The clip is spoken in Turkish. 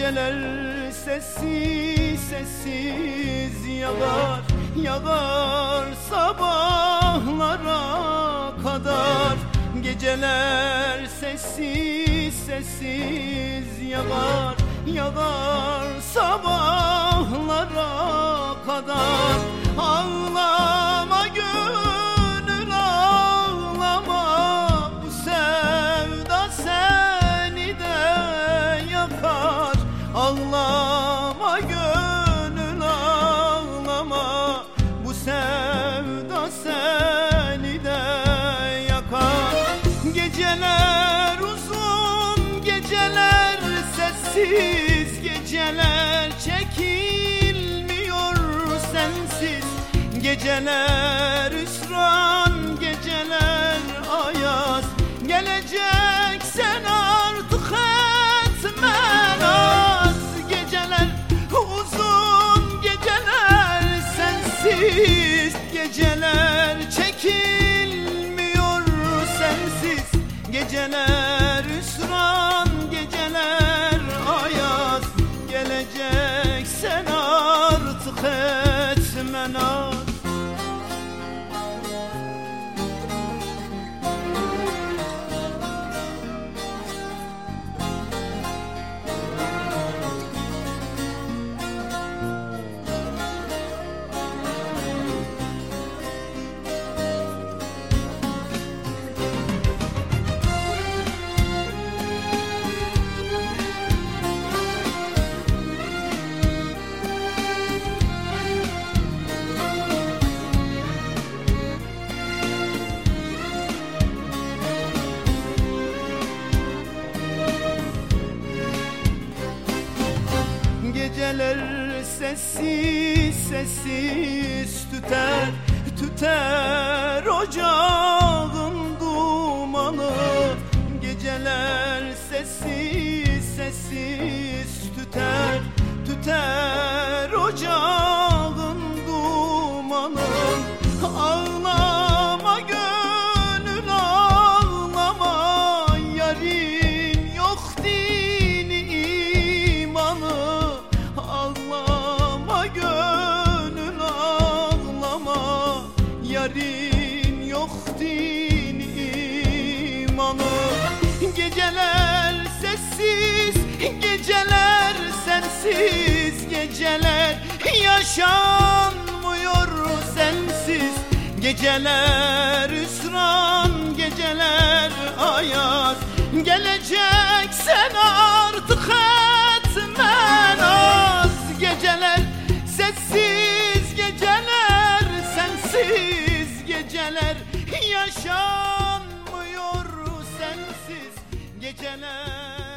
Geceler sessiz sessiz yağar, yağar sabahlara kadar. Geceler sessiz sessiz yağar, yağar sabahlara kadar. Ağlama gönül ağlama, bu sevda seni de yakar. Ağlama gönül ağlama, bu sevda seni de yakar. Geceler uzun, geceler sessiz, geceler çekilmiyor sensiz. Geceler hüsran, geceler ayaz, geleceksen artık etme naz. Geceler uzun, geceler sensiz, geceler çekilmiyor sensiz. Geceler hüsran, geceler ayaz, geleceksen artık etme naz. Geceler sessiz sessiz tüter, tüter ocağın dumanı. Geceler sessiz sessiz tüter, tüter ocağın dumanı. Ağlama gönül ağlama, yarın yok dini imanı. Ağlama gönül ağlama, yarın yok dini imanı. Geceler sessiz, geceler sensiz, geceler yaşanmıyor sensiz. Geceler hüsran, geceler ayaz, geleceksen artık etme naz. Geceler sessiz, geceler sensiz, geceler yaşanmıyor sensiz. Geceler